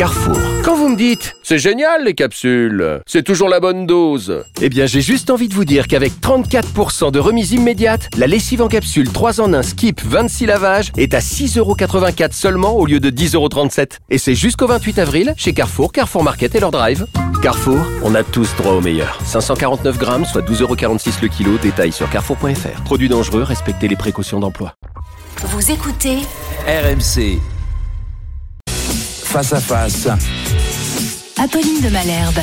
Carrefour. Quand vous me dites « C'est génial les capsules, c'est toujours la bonne dose », eh bien j'ai juste envie de vous dire qu'avec 34% de remise immédiate, la lessive en capsule 3 en 1 Skip 26 lavages est à 6,84€ seulement au lieu de 10,37€. Et c'est jusqu'au 28 avril chez Carrefour, Carrefour Market et leur drive. Carrefour, on a tous droit au meilleur. 549 grammes, soit 12,46€ le kilo. Détail sur carrefour.fr. Produit dangereux, respectez les précautions d'emploi. Vous écoutez RMC. Face à face. Apolline de Malherbe.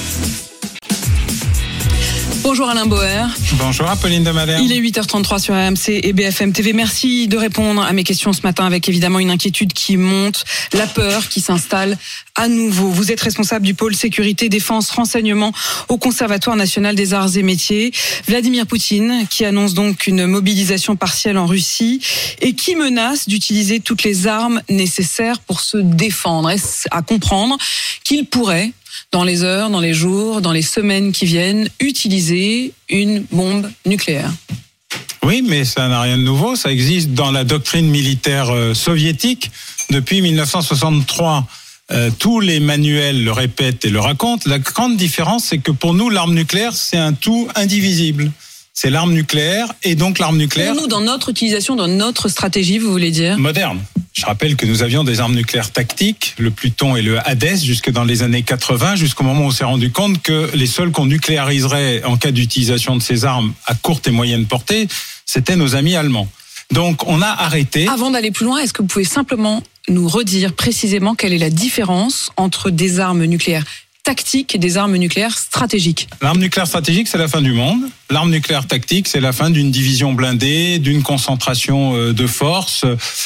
Bonjour Alain Bauer. Bonjour Apolline de Malherbe. Il est 8h33 sur RMC et BFM TV. Merci de répondre à mes questions ce matin avec évidemment une inquiétude qui monte, la peur qui s'installe à nouveau. Vous êtes responsable du pôle sécurité, défense, renseignement au Conservatoire national des arts et métiers. Vladimir Poutine qui annonce donc une mobilisation partielle en Russie et qui menace d'utiliser toutes les armes nécessaires pour se défendre. Est-ce à comprendre qu'il pourrait, dans les heures, dans les jours, dans les semaines qui viennent, utiliser une bombe nucléaire? Oui, mais ça n'a rien de nouveau. Ça existe dans la doctrine militaire soviétique depuis 1963. Tous les manuels le répètent et le racontent. La grande différence, c'est que pour nous, l'arme nucléaire, c'est un tout indivisible. C'est l'arme nucléaire et donc l'arme nucléaire... Pour nous, dans notre utilisation, dans notre stratégie, vous voulez dire ? Moderne. Je rappelle que nous avions des armes nucléaires tactiques, le Pluton et le Hadès, jusque dans les années 80, jusqu'au moment où on s'est rendu compte que les seuls qu'on nucléariserait en cas d'utilisation de ces armes à courte et moyenne portée, c'était nos amis allemands. Donc on a arrêté... Avant d'aller plus loin, est-ce que vous pouvez simplement nous redire précisément quelle est la différence entre des armes nucléaires tactiques et des armes nucléaires stratégiques? L'arme nucléaire stratégique, c'est la fin du monde. L'arme nucléaire tactique, c'est la fin d'une division blindée, d'une concentration de force,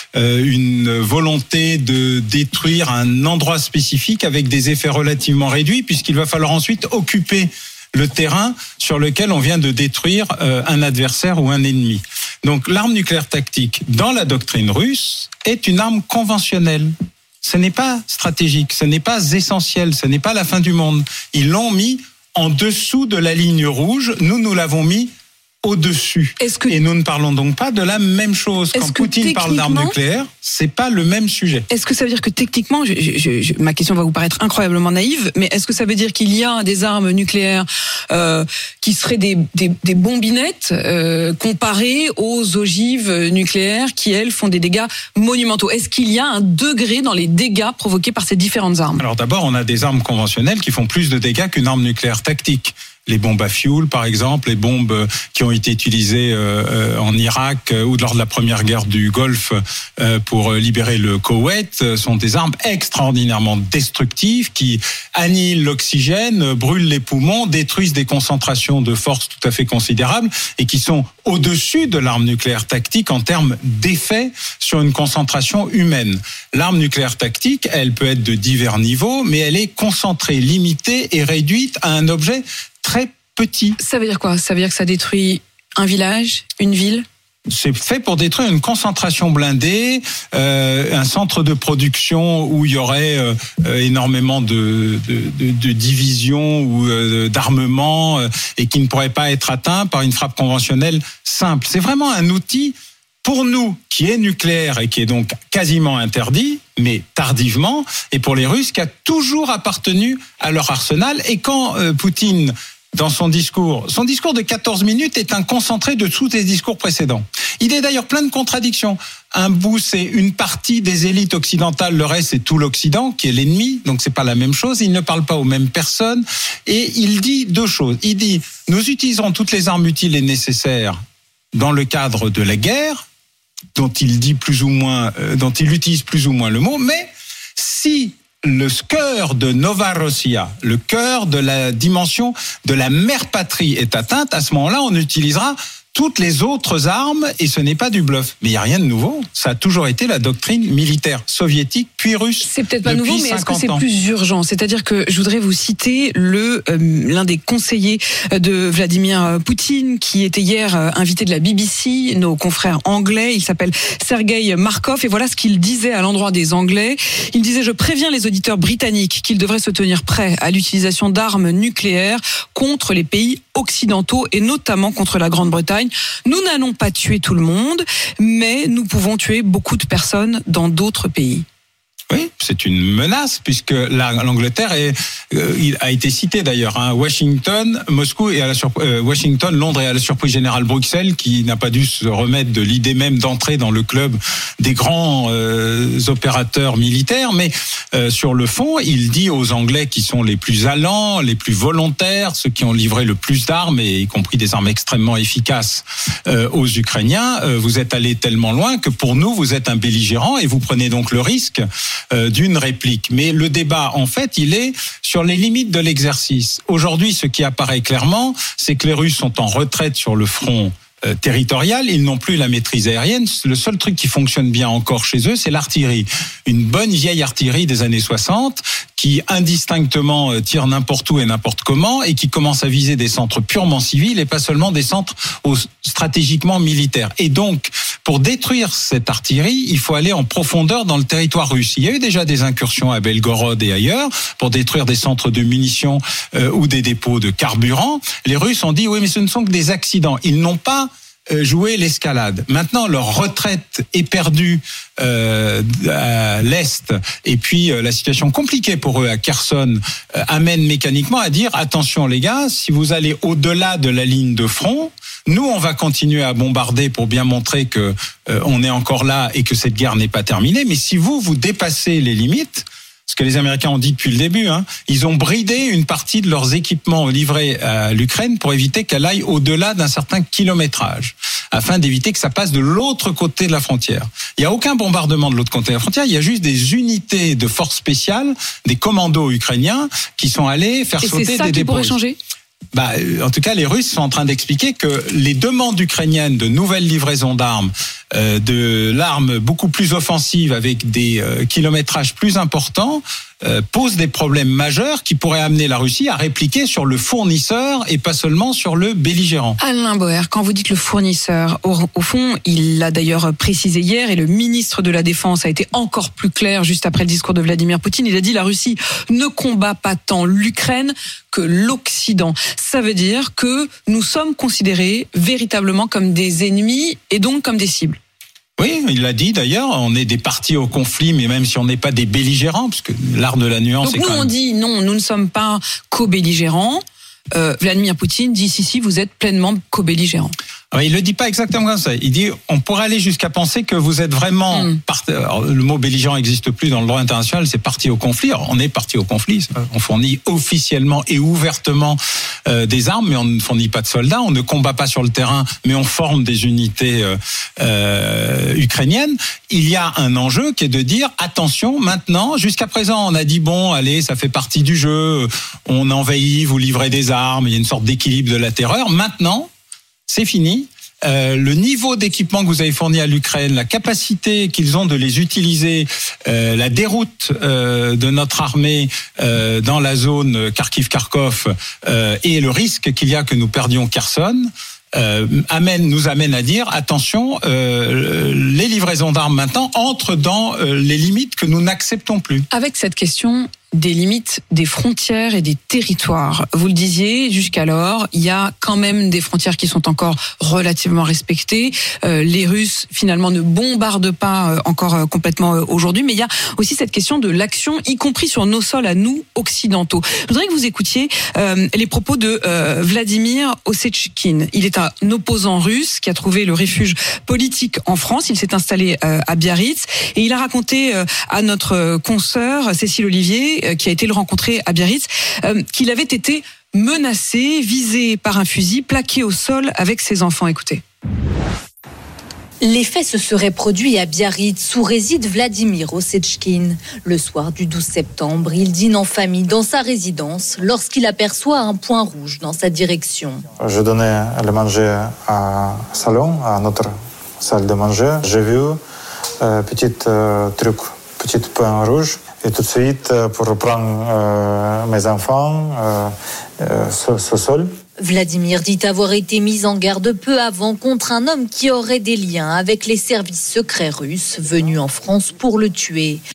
une volonté de détruire un endroit spécifique avec des effets relativement réduits, puisqu'il va falloir ensuite occuper le terrain sur lequel on vient de détruire un adversaire ou un ennemi. Donc l'arme nucléaire tactique, dans la doctrine russe, est une arme conventionnelle. Ce n'est pas stratégique, ce n'est pas essentiel, ce n'est pas la fin du monde. Ils l'ont mis en dessous de la ligne rouge, nous l'avons mis au-dessus. Et nous ne parlons donc pas de la même chose. Quand Poutine parle d'armes nucléaires, c'est pas le même sujet. Est-ce que ça veut dire que techniquement, ma question va vous paraître incroyablement naïve, mais est-ce que ça veut dire qu'il y a des armes nucléaires qui seraient des bombinettes comparées aux ogives nucléaires qui, elles, font des dégâts monumentaux? Est-ce qu'il y a un degré dans les dégâts provoqués par ces différentes armes? Alors d'abord, on a des armes conventionnelles qui font plus de dégâts qu'une arme nucléaire tactique. Les bombes à fioul, par exemple, les bombes qui ont été utilisées en Irak ou lors de la première guerre du Golfe pour libérer le Koweït sont des armes extraordinairement destructives qui annihilent l'oxygène, brûlent les poumons, détruisent des concentrations de force tout à fait considérables et qui sont au-dessus de l'arme nucléaire tactique en termes d'effet sur une concentration humaine. L'arme nucléaire tactique, elle peut être de divers niveaux, mais elle est concentrée, limitée et réduite à un objet très petit. Ça veut dire quoi? Ça veut dire que ça détruit un village, une ville? C'est fait pour détruire une concentration blindée, un centre de production où il y aurait énormément de divisions ou d'armements et qui ne pourrait pas être atteint par une frappe conventionnelle simple. C'est vraiment un outil pour nous qui est nucléaire et qui est donc quasiment interdit, mais tardivement, et pour les Russes qui a toujours appartenu à leur arsenal. Et quand Poutine, dans son discours de 14 minutes est un concentré de tous les discours précédents. Il est d'ailleurs plein de contradictions. Un bout, c'est une partie des élites occidentales, le reste, c'est tout l'Occident qui est l'ennemi, donc c'est pas la même chose. Il ne parle pas aux mêmes personnes et il dit deux choses. Il dit, nous utiliserons toutes les armes utiles et nécessaires dans le cadre de la guerre, dont il utilise plus ou moins le mot, mais si le cœur de Novorossia, le cœur de la dimension de la mère patrie est atteinte, à ce moment-là, on utilisera toutes les autres armes et ce n'est pas du bluff. Mais il n'y a rien de nouveau. Ça a toujours été la doctrine militaire soviétique puis russe. C'est peut-être pas nouveau, mais est-ce que c'est plus urgent? C'est-à-dire que je voudrais vous citer l'un des conseillers de Vladimir Poutine qui était hier invité de la BBC, nos confrères anglais. Il s'appelle Sergei Markov et voilà ce qu'il disait à l'endroit des Anglais. Il disait: je préviens les auditeurs britanniques qu'ils devraient se tenir prêts à l'utilisation d'armes nucléaires contre les pays occidentaux et notamment contre la Grande-Bretagne. Nous n'allons pas tuer tout le monde, mais nous pouvons tuer beaucoup de personnes dans d'autres pays. Oui, c'est une menace puisque l'Angleterre a été cité d'ailleurs. Washington, Moscou et Washington, Londres et à la surprise générale Bruxelles, qui n'a pas dû se remettre de l'idée même d'entrer dans le club des grands opérateurs militaires. Mais sur le fond, il dit aux Anglais qui sont les plus allants, les plus volontaires, ceux qui ont livré le plus d'armes, et y compris des armes extrêmement efficaces aux Ukrainiens, vous êtes allés tellement loin que pour nous, vous êtes un belligérant et vous prenez donc le risque d'une réplique. Mais le débat, en fait, il est sur les limites de l'exercice. Aujourd'hui, ce qui apparaît clairement, c'est que les Russes sont en retraite sur le front territorial, ils n'ont plus la maîtrise aérienne. Le seul truc qui fonctionne bien encore chez eux, c'est l'artillerie. Une bonne vieille artillerie des années 60 qui indistinctement tire n'importe où et n'importe comment et qui commence à viser des centres purement civils et pas seulement des centres stratégiquement militaires. Et donc, pour détruire cette artillerie, il faut aller en profondeur dans le territoire russe. Il y a eu déjà des incursions à Belgorod et ailleurs pour détruire des centres de munitions ou des dépôts de carburant. Les Russes ont dit oui, mais ce ne sont que des accidents. Ils n'ont pas jouer l'escalade. Maintenant, leur retraite est perdue à l'est, et puis la situation compliquée pour eux à Kherson amène mécaniquement à dire attention les gars, si vous allez au-delà de la ligne de front, nous on va continuer à bombarder pour bien montrer que on est encore là et que cette guerre n'est pas terminée. Mais si vous dépassez les limites, ce que les Américains ont dit depuis le début, ils ont bridé une partie de leurs équipements livrés à l'Ukraine pour éviter qu'elle aille au-delà d'un certain kilométrage, afin d'éviter que ça passe de l'autre côté de la frontière. Il n'y a aucun bombardement de l'autre côté de la frontière, il y a juste des unités de forces spéciales, des commandos ukrainiens qui sont allés faire sauter des dépôts. Et c'est ça qui pourrait changer ? En tout cas, les Russes sont en train d'expliquer que les demandes ukrainiennes de nouvelles livraisons d'armes, de l'arme beaucoup plus offensive avec des kilométrages plus importants, posent des problèmes majeurs qui pourraient amener la Russie à répliquer sur le fournisseur et pas seulement sur le belligérant. Alain Boer, quand vous dites le fournisseur, au fond, il l'a d'ailleurs précisé hier et le ministre de la Défense a été encore plus clair juste après le discours de Vladimir Poutine. Il a dit la Russie ne combat pas tant l'Ukraine que l'Occident. Ça veut dire que nous sommes considérés véritablement comme des ennemis et donc comme des cibles. Oui, il l'a dit d'ailleurs, on est des parties au conflit, mais même si on n'est pas des belligérants, parce que l'art de la nuance donc est quand même... Donc nous on dit non, nous ne sommes pas co-belligérants. Vladimir Poutine dit si, vous êtes pleinement co-belligérants. Il le dit pas exactement comme ça. Il dit, on pourrait aller jusqu'à penser que vous êtes vraiment... Alors, le mot belligérant n'existe plus dans le droit international, c'est parti au conflit. Alors, on est parti au conflit. On fournit officiellement et ouvertement des armes, mais on ne fournit pas de soldats. On ne combat pas sur le terrain, mais on forme des unités ukrainiennes. Il y a un enjeu qui est de dire, attention, maintenant, jusqu'à présent, on a dit, bon, allez, ça fait partie du jeu, on envahit, vous livrez des armes, il y a une sorte d'équilibre de la terreur. Maintenant, c'est fini. Le niveau d'équipement que vous avez fourni à l'Ukraine, la capacité qu'ils ont de les utiliser, la déroute de notre armée dans la zone Kharkiv-Kharkov et le risque qu'il y a que nous perdions Kherson nous amène à dire attention, les livraisons d'armes maintenant entrent dans les limites que nous n'acceptons plus. Avec cette question des limites des frontières et des territoires. Vous le disiez, jusqu'alors, il y a quand même des frontières qui sont encore relativement respectées. Les Russes, finalement, ne bombardent pas encore complètement aujourd'hui, mais il y a aussi cette question de l'action, y compris sur nos sols à nous, occidentaux. Je voudrais que vous écoutiez les propos de Vladimir Osetchkin. Il est un opposant russe qui a trouvé le refuge politique en France. Il s'est installé à Biarritz et il a raconté à notre consoeur Cécile Olivier, qui a été le rencontrer à Biarritz, qu'il avait été menacé, visé par un fusil, plaqué au sol avec ses enfants. Écoutez. Les faits se seraient produits à Biarritz, où réside Vladimir Osetchkin. Le soir du 12 septembre, il dîne en famille dans sa résidence lorsqu'il aperçoit un point rouge dans sa direction. Je donnais le manger à salon, à notre salle de manger. J'ai vu petit point rouge. Et tout de suite, pour reprendre mes enfants ce sol. Vladimir dit avoir été mis en garde peu avant contre un homme qui aurait des liens avec les services secrets russes venus en France pour le tuer.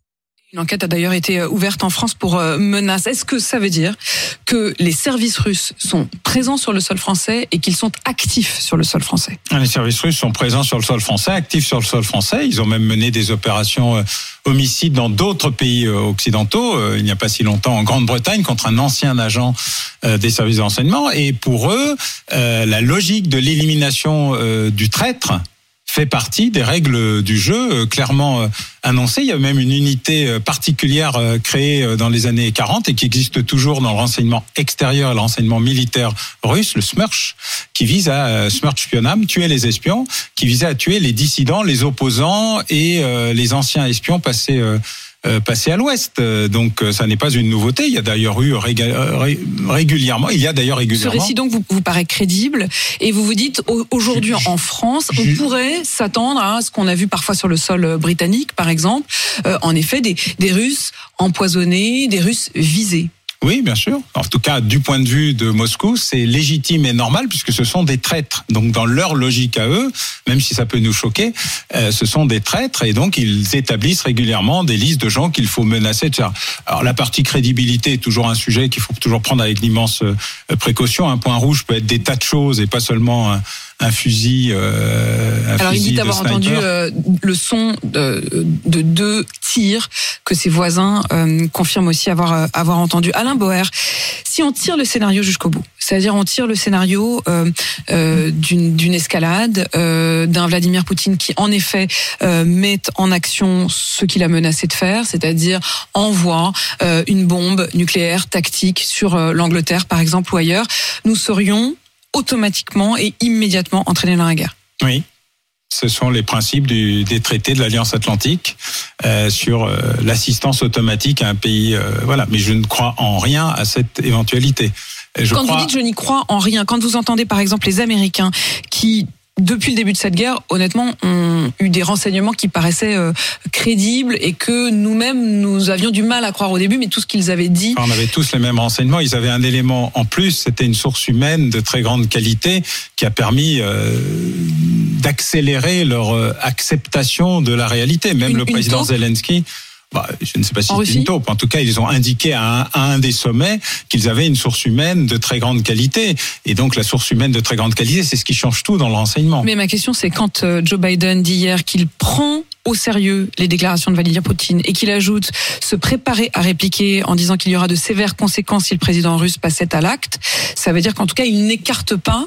Une enquête a d'ailleurs été ouverte en France pour menaces. Est-ce que ça veut dire que les services russes sont présents sur le sol français et qu'ils sont actifs sur le sol français ? Les services russes sont présents sur le sol français, actifs sur le sol français. Ils ont même mené des opérations homicides dans d'autres pays occidentaux. Il n'y a pas si longtemps en Grande-Bretagne contre un ancien agent des services de renseignement. Et pour eux, la logique de l'élimination du traître fait partie des règles du jeu clairement annoncées. Il y a même une unité particulière créée dans les années 40 et qui existe toujours dans le renseignement extérieur et le renseignement militaire russe, le SMERSH, qui vise à SMERSH-Spionam, tuer les espions, qui visait à tuer les dissidents, les opposants et les anciens espions passés à l'Ouest. Donc ça n'est pas une nouveauté. Il y a d'ailleurs eu régulièrement. Ce récit donc vous paraît crédible et vous vous dites aujourd'hui en France, on pourrait s'attendre à ce qu'on a vu parfois sur le sol britannique, par exemple, en effet des Russes empoisonnés, des Russes visés. Oui, bien sûr. En tout cas, du point de vue de Moscou, c'est légitime et normal puisque ce sont des traîtres. Donc, dans leur logique à eux, même si ça peut nous choquer, ce sont des traîtres et donc ils établissent régulièrement des listes de gens qu'il faut menacer, etc. Alors, la partie crédibilité est toujours un sujet qu'il faut toujours prendre avec l'immense précaution. Un point rouge peut être des tas de choses et pas seulement un fusil. Alors il dit avoir entendu le son de 2 tirs que ses voisins confirment aussi avoir entendu. Alain Boer, si on tire le scénario jusqu'au bout, c'est-à-dire on tire le scénario d'une escalade, d'un Vladimir Poutine qui en effet met en action ce qu'il a menacé de faire, c'est-à-dire envoie une bombe nucléaire tactique sur l'Angleterre par exemple ou ailleurs, nous serions automatiquement et immédiatement entraîner dans la guerre. Oui, ce sont les principes des traités de l'Alliance Atlantique sur l'assistance automatique à un pays. Voilà, mais je ne crois en rien à cette éventualité. Vous dites je n'y crois en rien, quand vous entendez par exemple les Américains qui depuis le début de cette guerre, honnêtement, ont eu des renseignements qui paraissaient crédibles et que nous-mêmes, nous avions du mal à croire au début, mais tout ce qu'ils avaient dit... On avait tous les mêmes renseignements. Ils avaient un élément en plus, c'était une source humaine de très grande qualité qui a permis d'accélérer leur acceptation de la réalité. Même le président Zelensky... je ne sais pas si c'est une taupe. En tout cas, ils ont indiqué à un des sommets qu'ils avaient une source humaine de très grande qualité. Et donc, la source humaine de très grande qualité, c'est ce qui change tout dans le renseignement. Mais ma question, c'est quand Joe Biden dit hier qu'il prend au sérieux les déclarations de Vladimir Poutine et qu'il ajoute se préparer à répliquer en disant qu'il y aura de sévères conséquences si le président russe passait à l'acte, ça veut dire qu'en tout cas, il n'écarte pas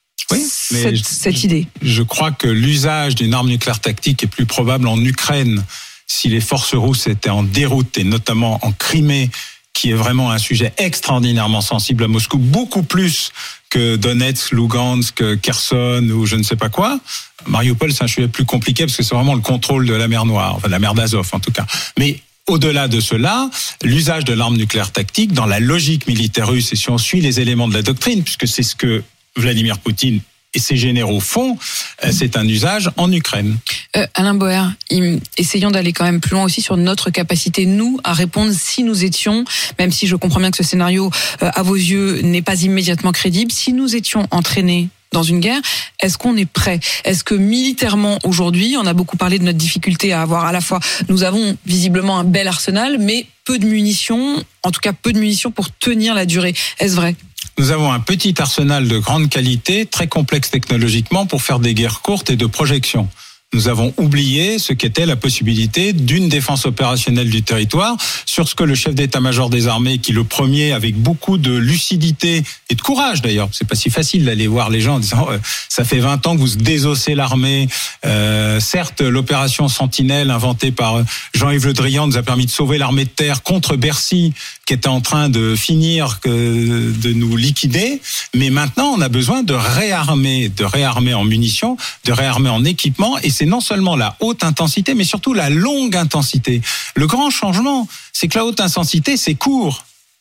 cette idée. Je crois que l'usage d'une arme nucléaire tactique est plus probable en Ukraine si les forces russes étaient en déroute, et notamment en Crimée, qui est vraiment un sujet extraordinairement sensible à Moscou, beaucoup plus que Donetsk, Lugansk, Kherson ou je ne sais pas quoi. Mariupol, c'est un sujet plus compliqué parce que c'est vraiment le contrôle de la mer Noire, enfin de la mer d'Azov en tout cas. Mais au-delà de cela, l'usage de l'arme nucléaire tactique, dans la logique militaire russe, et si on suit les éléments de la doctrine, puisque c'est ce que Vladimir Poutine et ses généraux font, c'est un usage en Ukraine. Alain Boer, essayons d'aller quand même plus loin aussi sur notre capacité, nous, à répondre si nous étions, même si je comprends bien que ce scénario, à vos yeux, n'est pas immédiatement crédible, si nous étions entraînés dans une guerre, est-ce qu'on est prêt ? Est-ce que militairement, aujourd'hui, on a beaucoup parlé de notre difficulté à avoir à la fois, nous avons visiblement un bel arsenal, mais peu de munitions, en tout cas peu de munitions pour tenir la durée. Est-ce vrai ? Nous avons un petit arsenal de grande qualité, très complexe technologiquement, pour faire des guerres courtes et de projection. Nous avons oublié ce qu'était la possibilité d'une défense opérationnelle du territoire, sur ce que le chef d'état-major des armées, qui le premier, avec beaucoup de lucidité et de courage d'ailleurs, c'est pas si facile d'aller voir les gens en disant ça fait 20 ans que vous désossez l'armée. Certes, l'opération Sentinelle inventée par Jean-Yves Le Drian nous a permis de sauver l'armée de terre contre Bercy, qui était en train de finir de nous liquider. Mais maintenant, on a besoin de réarmer en munitions, de réarmer en équipement. Et c'est non seulement la haute intensité, mais surtout la longue intensité. Le grand changement, c'est que la haute intensité, c'est court.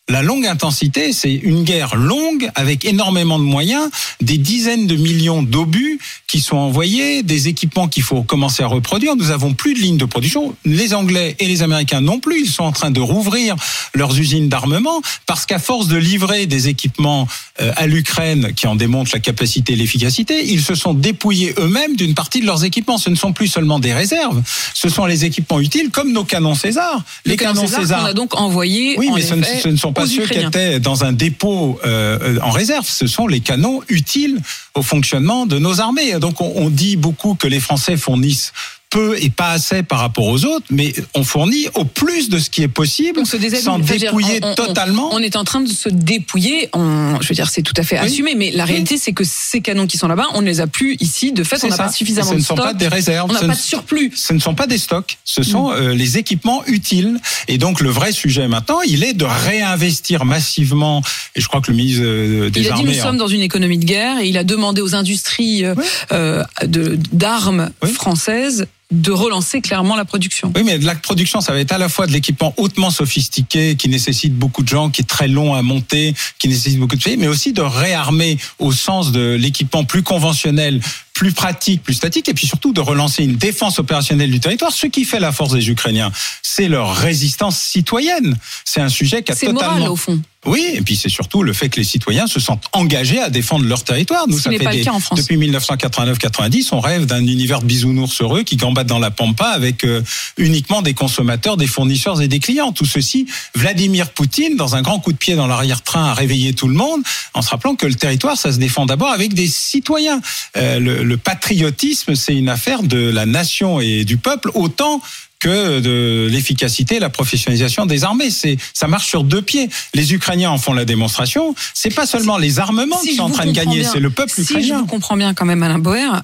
La longue intensité, c'est une guerre longue avec énormément de moyens, des dizaines de millions d'obus qui sont envoyés, des équipements qu'il faut commencer à reproduire. Nous avons plus de lignes de production. Les Anglais et les Américains non plus. Ils sont en train de rouvrir leurs usines d'armement parce qu'à force de livrer des équipements à l'Ukraine qui en démontrent la capacité et l'efficacité, ils se sont dépouillés eux-mêmes d'une partie de leurs équipements. Ce ne sont plus seulement des réserves, ce sont les équipements utiles comme nos canons César. Les canons César qu'on a donc envoyés. Oui, mais ce ne sont pas ceux qui étaient dans un dépôt en réserve. Ce sont les canons utiles au fonctionnement de nos armées. Donc on dit beaucoup que les Français fournissent peu et pas assez par rapport aux autres, mais on fournit au plus de ce qui est possible, sans dépouiller totalement. On est en train de se dépouiller, je veux dire, c'est tout à fait assumé, mais la réalité, c'est que ces canons qui sont là-bas, on ne les a plus ici. De fait, on n'a pas suffisamment de stocks. Ce ne sont pas des réserves. On n'a pas de surplus. Ce ne sont pas des stocks, ce sont les équipements utiles. Et donc, le vrai sujet maintenant, il est de réinvestir massivement, et je crois que le ministre des Armées... Il a dit, nous sommes dans une économie de guerre, et il a demandé aux industries d'armes françaises de relancer clairement la production. Oui, mais de la production, ça va être à la fois de l'équipement hautement sophistiqué, qui nécessite beaucoup de gens, qui est très long à monter, qui nécessite beaucoup de pays, mais aussi de réarmer au sens de l'équipement plus conventionnel, plus pratique, plus statique, et puis surtout de relancer une défense opérationnelle du territoire. Ce qui fait la force des Ukrainiens, c'est leur résistance citoyenne. C'est un sujet qui a totalement... C'est moral, au fond. Oui, et puis c'est surtout le fait que les citoyens se sentent engagés à défendre leur territoire. Nous, ça fait depuis 1989-90, on rêve d'un univers de bisounours heureux qui gambade dans la pampa avec uniquement des consommateurs, des fournisseurs et des clients. Tout ceci, Vladimir Poutine, dans un grand coup de pied dans l'arrière-train, a réveillé tout le monde en se rappelant que le territoire, ça se défend d'abord avec des citoyens. Le patriotisme, c'est une affaire de la nation et du peuple, autant que de l'efficacité et la professionnalisation des armées. Ça marche sur deux pieds. Les Ukrainiens en font la démonstration. C'est pas seulement les armements qui sont en train de gagner, c'est le peuple ukrainien. Si je vous comprends bien quand même, Alain Boer,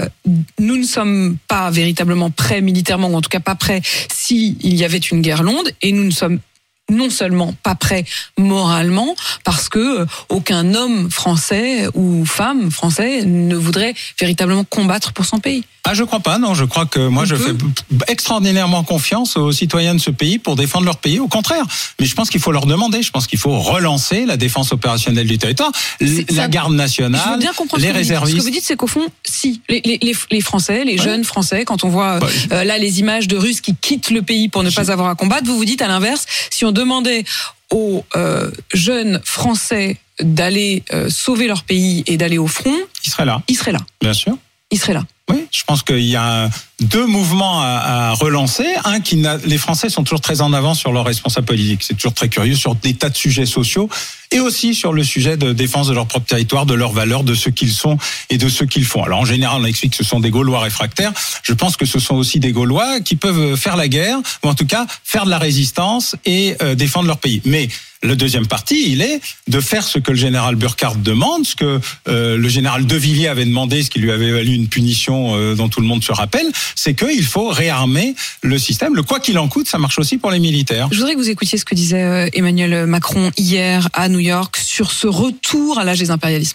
nous ne sommes pas véritablement prêts militairement, ou en tout cas pas prêts s'il y avait une guerre longue, et nous ne sommes non seulement pas prêt moralement, parce que aucun homme français ou femme français ne voudrait véritablement combattre pour son pays. Ah, je crois pas, non. Je crois que moi, je fais extraordinairement confiance aux citoyens de ce pays pour défendre leur pays. Au contraire. Mais je pense qu'il faut leur demander. Je pense qu'il faut relancer la défense opérationnelle du territoire, la garde nationale, les réservistes. Ce que vous dites, c'est qu'au fond, si les Français, les jeunes Français, quand on voit là les images de Russes qui quittent le pays pour ne pas avoir à combattre, vous vous dites à l'inverse, si on demandait aux jeunes Français d'aller sauver leur pays et d'aller au front, ils seraient là. Bien sûr. Ils seraient là. Oui, je pense qu'il y a deux mouvements à relancer. Les Français sont toujours très en avance sur leurs responsables politiques. C'est toujours très curieux sur des tas de sujets sociaux et aussi sur le sujet de défense de leur propre territoire, de leurs valeurs, de ce qu'ils sont et de ce qu'ils font. Alors en général, on explique que ce sont des Gaulois réfractaires. Je pense que ce sont aussi des Gaulois qui peuvent faire la guerre, ou en tout cas faire de la résistance et défendre leur pays. Mais le deuxième parti, il est de faire ce que le général Burkhardt demande, ce que le général De Villiers avait demandé, ce qui lui avait valu une punition dont tout le monde se rappelle, c'est qu'il faut réarmer le système. Le quoi qu'il en coûte, ça marche aussi pour les militaires. Je voudrais que vous écoutiez ce que disait Emmanuel Macron hier à New York sur ce retour à l'âge des impérialismes.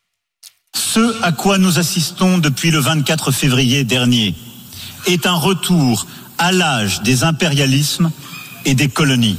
Ce à quoi nous assistons depuis le 24 février dernier est un retour à l'âge des impérialismes et des colonies.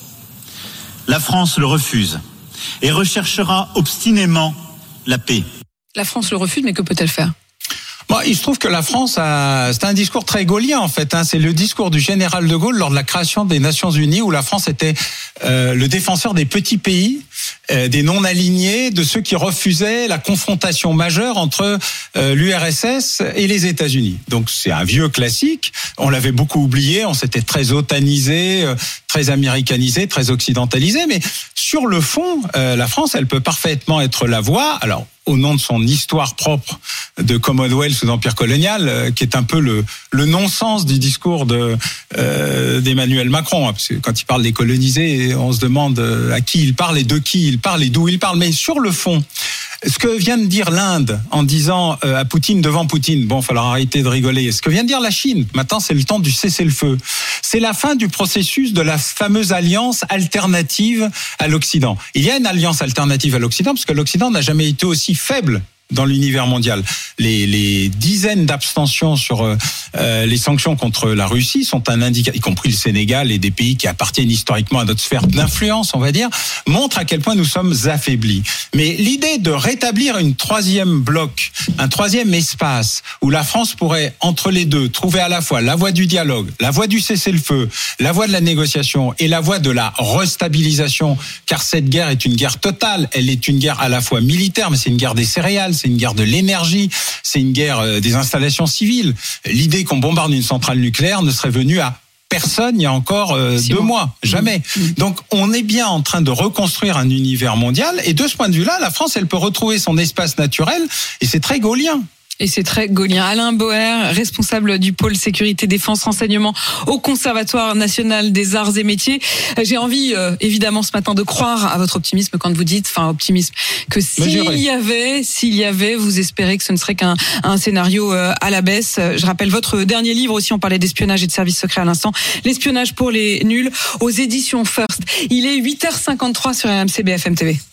La France le refuse et recherchera obstinément la paix. La France le refuse, mais que peut-elle faire ? Bon, il se trouve que la France c'est un discours très gaullien en fait. C'est le discours du général de Gaulle lors de la création des Nations Unies, où la France était le défenseur des petits pays, des non-alignés, de ceux qui refusaient la confrontation majeure entre l'URSS et les États-Unis. Donc c'est un vieux classique. On l'avait beaucoup oublié. On s'était très otanisé, très américanisé, très occidentalisé. Mais sur le fond, la France, elle peut parfaitement être la voix. Alors, au nom de son histoire propre de Commonwealth ou d'empire colonial, qui est un peu le non-sens du discours d'Emmanuel Macron. Parce que quand il parle des colonisés, on se demande à qui il parle et de qui il parle et d'où il parle. Mais sur le fond, ce que vient de dire l'Inde en disant à Poutine, devant Poutine, bon, il va falloir arrêter de rigoler. Ce que vient de dire la Chine, maintenant c'est le temps du cessez-le-feu. C'est la fin du processus de la fameuse alliance alternative à l'Occident. Il y a une alliance alternative à l'Occident parce que l'Occident n'a jamais été aussi faible dans l'univers mondial. Les dizaines d'abstentions sur les sanctions contre la Russie sont un indicateur, y compris le Sénégal et des pays qui appartiennent historiquement à notre sphère d'influence, on va dire, montrent à quel point nous sommes affaiblis. Mais l'idée de rétablir une troisième bloc, un troisième espace où la France pourrait, entre les deux, trouver à la fois la voie du dialogue, la voie du cessez-le-feu, la voie de la négociation et la voie de la restabilisation, car cette guerre est une guerre totale. Elle est une guerre à la fois militaire, mais c'est une guerre des céréales, c'est une guerre de l'énergie, c'est une guerre des installations civiles. L'idée qu'on bombarde une centrale nucléaire ne serait venue à personne il y a encore 2 mois, jamais. Donc on est bien en train de reconstruire un univers mondial, et de ce point de vue-là, la France, elle peut retrouver son espace naturel, et c'est très gaullien. Et c'est très gaulien. Alain Boer, responsable du pôle sécurité, défense, renseignement au Conservatoire national des arts et métiers. J'ai envie, évidemment, ce matin de croire à votre optimisme quand vous dites, optimisme, que s'il y avait, vous espérez que ce ne serait qu'un scénario à la baisse. Je rappelle votre dernier livre aussi, on parlait d'espionnage et de services secrets à l'instant, l'espionnage pour les nuls, aux éditions First. Il est 8h53 sur RMC BFM TV.